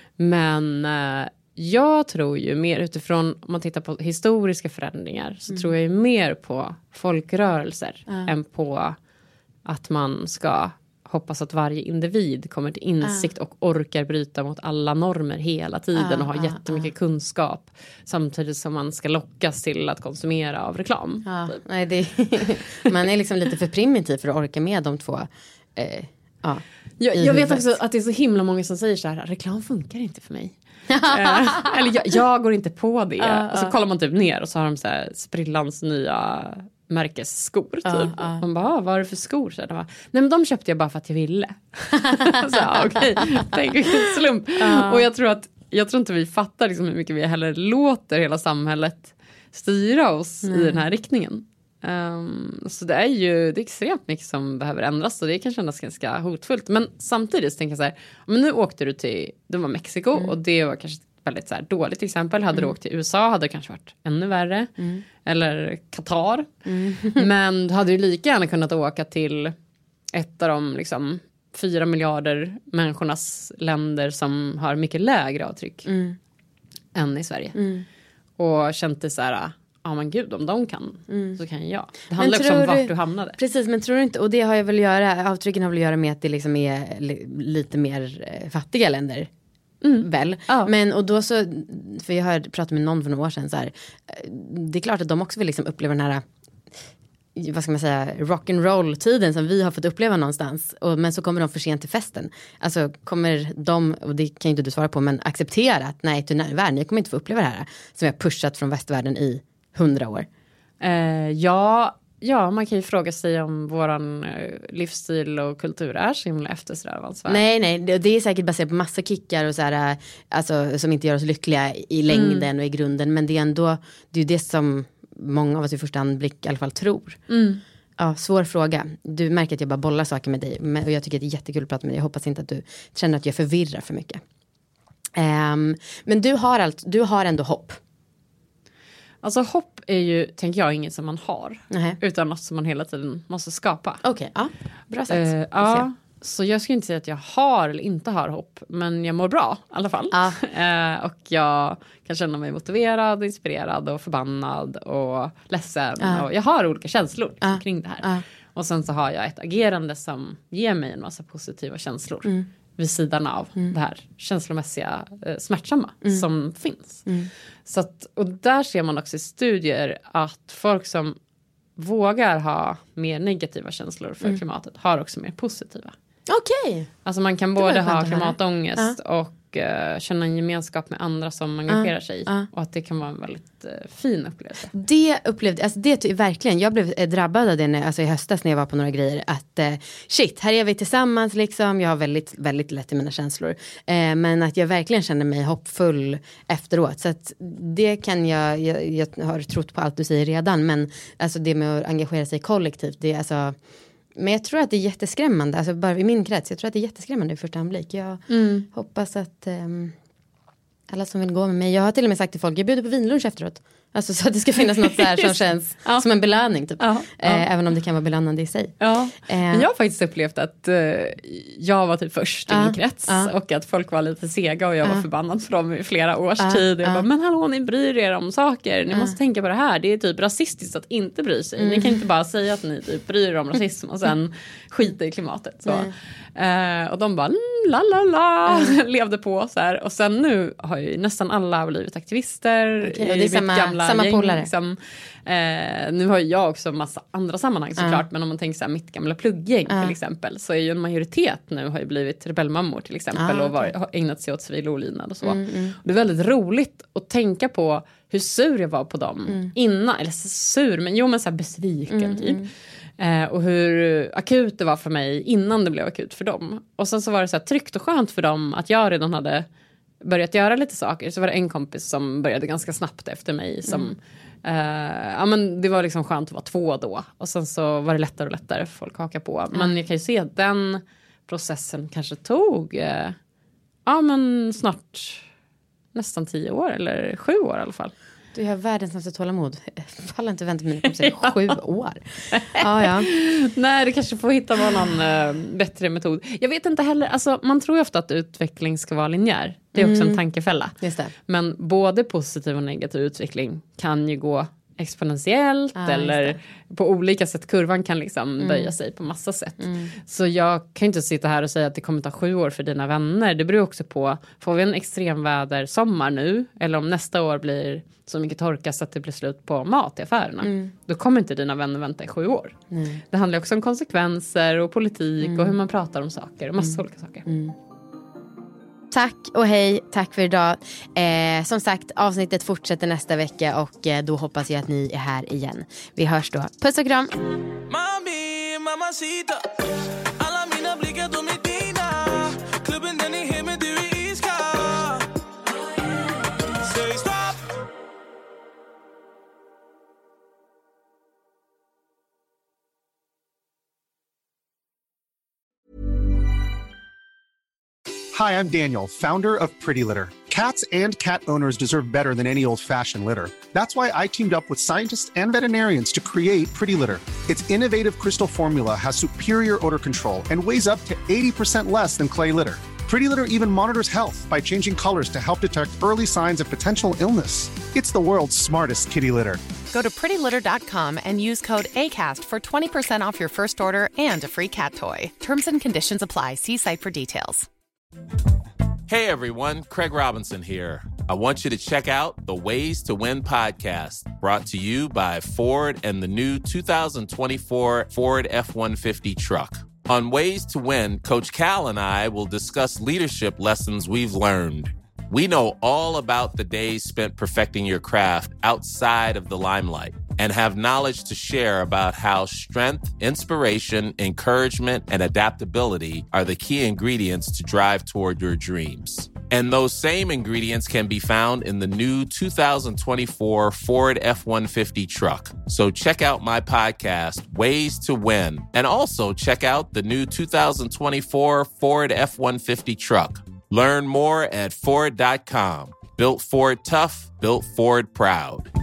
Men eh, jag tror ju mer utifrån, om man tittar på historiska förändringar, så mm. tror jag ju mer på folkrörelser mm. än på att man ska hoppas att varje individ kommer till insikt uh. och orkar bryta mot alla normer hela tiden uh, och har uh, jättemycket uh. kunskap, samtidigt som man ska lockas till att konsumera av reklam. Uh, nej, det är, man är liksom lite för primitiv för att orka med de två. Eh, uh, jag jag vet också att det är så himla många som säger så här, reklam funkar inte för mig. uh, eller jag, jag går inte på det. Uh, och så uh. kollar man typ ner och så har de så här sprillans nya märkesskor typ. Uh, uh. Man bara, vad är det för skor? Så bara, nej men de köpte jag bara för att jag ville. så okej, okay. Tänk vilken slump. Uh. Och jag tror att jag tror inte vi fattar liksom hur mycket vi heller låter hela samhället styra oss mm. i den här riktningen. Um, så det är ju det är extremt mycket som behöver ändras, och det kan kännas ganska hotfullt. Men samtidigt så tänker jag så här, men nu åkte du till, det var Mexiko mm. och det var kanske väldigt så här dåligt exempel. Hade mm. du åkt till U S A hade det kanske varit ännu värre. Mm. Eller Qatar. Mm. Men du hade ju lika gärna kunnat åka till ett av de liksom fyra miljarder människornas länder som har mycket lägre avtryck mm. än i Sverige. Mm. Och känt det så här, ja men gud, om de kan mm. så kan jag. Det handlar också om vart du, du hamnade. Precis, men tror du inte, och det har jag väl göra, avtrycken har väl att göra med att det liksom är li, lite mer fattiga länder. Mm. Väl. Ja. Men och då så, för jag hörde prata med någon för några år sedan så här, det är klart att de också vill liksom uppleva den här, vad ska man säga, rock'n'roll tiden som vi har fått uppleva någonstans, och, men så kommer de för sent till festen. Alltså kommer de, och det kan ju inte du svara på, men acceptera att nej, tyvärr, ni kommer inte få uppleva det här som vi har pushat från västvärlden i hundra år. Uh, ja Ja, man kan ju fråga sig om våran eh, livsstil och kultur är så himla eftersträvansvärd. Nej, nej, det, det är säkert baserat på massa kickar och så här, alltså, som inte gör oss lyckliga i längden mm. och i grunden. Men det är ändå, det är ju det som många av oss i första anblick i alla fall tror. Mm. Ja, svår fråga. Du märker att jag bara bollar saker med dig, men, och jag tycker att det är jättekul att prata med dig. Jag hoppas inte att du känner att jag förvirrar för mycket. Um, men du har, allt, du har ändå hopp. Alltså hopp är ju, tänker jag, inget som man har. Uh-huh. Utan något som man hela tiden måste skapa. Okej, okay, ja. Bra sätt. Uh, ja, så jag skulle inte säga att jag har eller inte har hopp. Men jag mår bra i alla fall. Uh. Uh, och jag kan känna mig motiverad, inspirerad och förbannad och ledsen. Uh. Och jag har olika känslor uh. kring det här. Uh. Och sen så har jag ett agerande som ger mig en massa positiva känslor. Mm. Vid sidan av mm. det här känslomässiga eh, smärtsamma mm. som finns. Mm. Så att, och där ser man också i studier att folk som vågar ha mer negativa känslor för mm. klimatet har också mer positiva. Okej. Okay. Alltså man kan både ha klimatångest uh. och uh, känna en gemenskap med andra som engagerar uh. sig. Uh. Och att det kan vara en väldigt uh, fin upplevelse. Det upplevde, alltså det är verkligen, jag blev eh, drabbad av det när, alltså i höstas när jag var på några grejer. Att eh, shit, här är vi tillsammans liksom. Jag har väldigt, väldigt lätt i mina känslor. Eh, men att jag verkligen kände mig hoppfull efteråt. Så att det kan jag, jag, jag har trott på allt du säger redan. Men alltså det med att engagera sig kollektivt, det är alltså... Men jag tror att det är jätteskrämmande. Alltså bara i min krets. Jag tror att det är jätteskrämmande i första anblick. Jag mm. hoppas att um, alla som vill gå med mig. Jag har till och med sagt till folk. Jag bjuder på vinlunch efteråt. Alltså så att det ska finnas något där som känns ja. som en belöning. Typ. Ja, ja. Eh, även om det kan vara belönande i sig. Ja. Eh. Men jag har faktiskt upplevt att eh, jag var typ först ja. i min krets. Ja. Och att folk var lite sega. Och jag ja. var förbannad för dem i flera års ja. tid. Jag ja. bara, men hallå, ni bryr er om saker. Ni ja. måste tänka på det här. Det är typ rasistiskt att inte bry sig. Mm. Ni kan inte bara säga att ni typ bryr er om rasism. Och sen skita i klimatet. Så. Eh, och de bara, la la la. Mm. Levde på så här. Och sen nu har ju nästan alla blivit aktivister. Okay. Och det är samma, samma gäng, polare. Liksom. Eh, nu har jag också massa andra sammanhang såklart. Uh. Men om man tänker så här, mitt gamla plugggäng uh. till exempel. Så är ju en majoritet nu har ju blivit rebellmammor till exempel. Uh, och var, har ägnat sig åt civil olydnad och så. Mm, mm. Och det är väldigt roligt att tänka på hur sur jag var på dem mm. innan. Eller sur, men jo men så här besviken mm, typ. Mm. Eh, och hur akut det var för mig innan det blev akut för dem. Och sen så var det så här tryggt och skönt för dem att jag redan hade börjat göra lite saker. Så var det en kompis som började ganska snabbt efter mig. Som, mm. eh, ja, men det var liksom skönt att vara två då. Och sen så var det lättare och lättare för folk att haka på. Mm. Men jag kan ju se att den processen kanske tog eh, ja, men snart nästan tio år. Eller sju år i alla fall. Du har världens nästa tålamod. Falla inte vänta mina kompisar i sju år. Ja, ja. Nej, det kanske får hitta någon uh, bättre metod. Jag vet inte heller. Alltså, man tror ju ofta att utveckling ska vara linjär. Det är också mm. en tankefälla. Just det. Men både positiv och negativ utveckling kan ju gå exponentiellt. Ah, eller på olika sätt. Kurvan kan liksom mm. böja sig på massa sätt. Mm. Så jag kan inte sitta här och säga att det kommer ta sju år för dina vänner. Det beror också på, får vi en extremväder sommar nu? Eller om nästa år blir så mycket torka så att det blir slut på mat i affärerna. Mm. Då kommer inte dina vänner vänta i sju år. Mm. Det handlar också om konsekvenser och politik mm. och hur man pratar om saker. Och massa mm. olika saker. Mm. Tack och hej, tack för idag. Eh, som sagt, avsnittet fortsätter nästa vecka och eh, då hoppas jag att ni är här igen. Vi hörs då. Puss och kram! Mami, mamacita. Alla mina blickar, de är dina. Klubben den är hemma, du är iskall. Säg stopp! Hi, I'm Daniel, founder of Pretty Litter. Cats and cat owners deserve better than any old-fashioned litter. That's why I teamed up with scientists and veterinarians to create Pretty Litter. Its innovative crystal formula has superior odor control and weighs up to eighty percent less than clay litter. Pretty Litter even monitors health by changing colors to help detect early signs of potential illness. It's the world's smartest kitty litter. Go to pretty litter dot com and use code ACAST for twenty percent off your first order and a free cat toy. Terms and conditions apply. See site for details. Hey everyone, Craig Robinson here. I want you to check out the Ways to Win podcast, brought to you by Ford and the new two thousand twenty-four Ford F one fifty truck. On Ways to Win, Coach Cal and I will discuss leadership lessons we've learned. We know all about the days spent perfecting your craft outside of the limelight and have knowledge to share about how strength, inspiration, encouragement, and adaptability are the key ingredients to drive toward your dreams. And those same ingredients can be found in the new two thousand twenty-four Ford F one fifty truck. So check out my podcast, Ways to Win, and also check out the new two thousand twenty-four Ford F one fifty truck. Learn more at Ford dot com. Built Ford tough, built Ford proud.